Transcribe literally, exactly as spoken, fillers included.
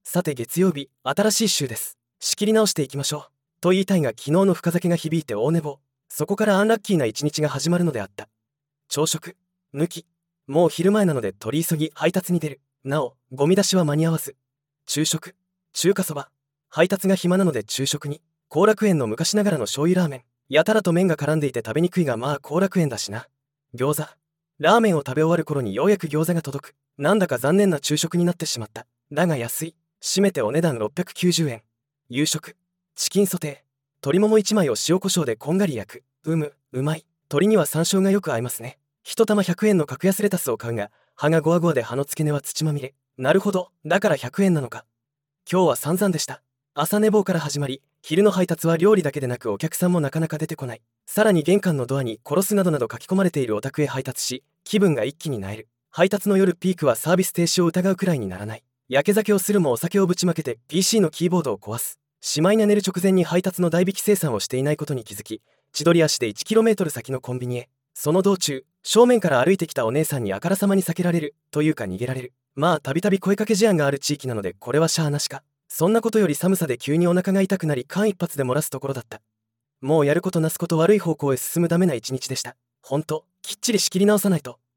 さて月曜日、新しい週です。仕切り直していきましょう。と言いたいが昨日の深酒が響いて大寝坊。そこからアンラッキーな一日が始まるのであった。朝食、抜き。もう昼前なので取り急ぎ配達に出る。なお、ゴミ出しは間に合わず。昼食、中華そば。配達が暇なので昼食に。後楽園の昔ながらの醤油ラーメン。やたらと麺が絡んでいて食べにくいがまあ後楽園だしな。餃子。ラーメンを食べ終わる頃にようやく餃子が届く。なんだか残念な昼食になってしまった。だが安い。締めてお値段ろっぴゃくきゅうじゅうえん。夕食、チキンソテー。鶏ももいちまいを塩コショウでこんがり焼く。うむ、うまい。鶏には山椒がよく合いますね。一玉ひゃくえんの格安レタスを買うが、葉がゴワゴワで葉の付け根は土まみれ。なるほど、だからひゃくえんなのか。今日は散々でした。朝寝坊から始まり、昼の配達は料理だけでなくお客さんもなかなか出てこない。さらに玄関のドアに殺すなどなど書き込まれているお宅へ配達し、気分が一気になえる。配達の夜ピークはサービス停止を疑うくらいにならない。やけ酒をするもお酒をぶちまけて ピーシー のキーボードを壊す。しまいに寝る直前に配達の代引き生産をしていないことに気づき、千鳥足で いちキロメートル 先のコンビニへ。その道中、正面から歩いてきたお姉さんにあからさまに避けられるというか逃げられる。まあたびたび声かけ事案がある地域なのでこれはしゃあなしか。そんなことより寒さで急にお腹が痛くなり間一髪で漏らすところだった。もうやることなすこと悪い方向へ進むダメな一日でした。ほんときっちり仕切り直さないと。